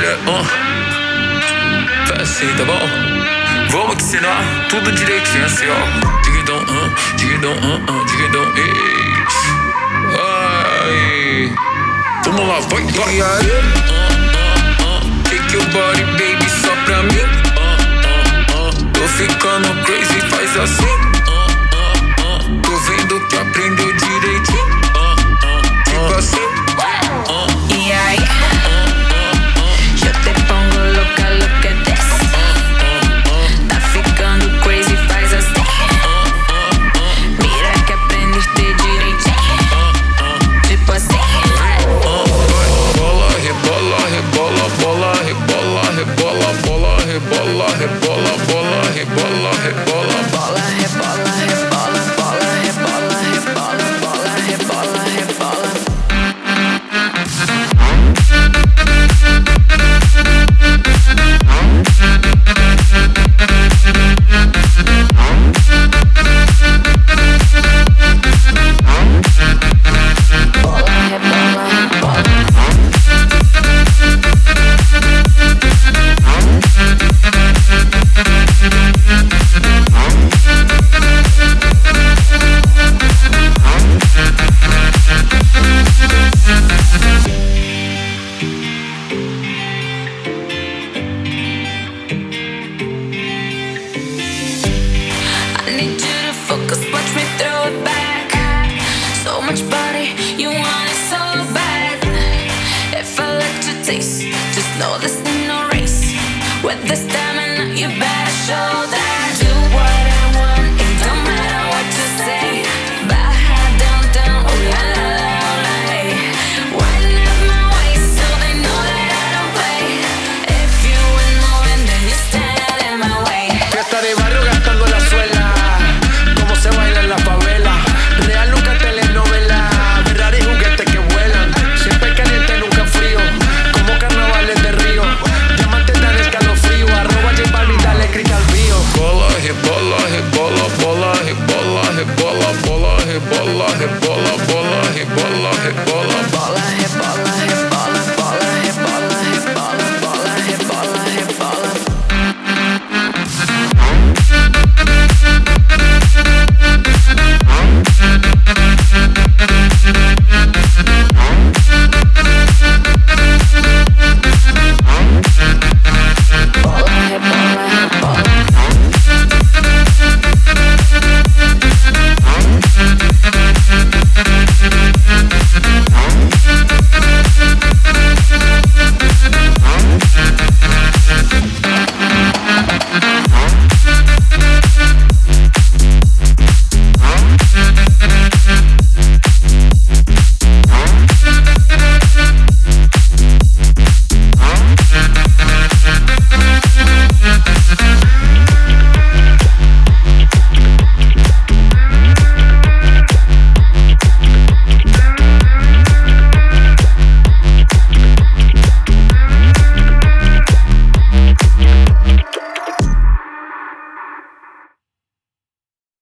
Faz assim, tá bom? Vamos te ensinar tudo direitinho assim, ó. Digidão, digidão, digidão, ai. Vamos lá, vai, vai. E aí? Take your body, baby, só pra mim. Tô ficando crazy, faz assim. Tô vendo que aprendeu direitinho. Tipo assim. E aí? Eu te pongo louca, look at this. Tá ficando crazy, faz assim. Mira que aprendeste direitinho. Tipo assim. Bola, rebola, rebola, bola, rebola, rebola, bola, rebola, rebola, bola, rebola, rebola. Bola, rebola, rebola, bola, rebola, rebola, bola, rebola, rebola. I need you to focus, watch me throw it back. So much body, you want it so bad. If I let you taste, just know this ain't no race. With the stamina, you better show that.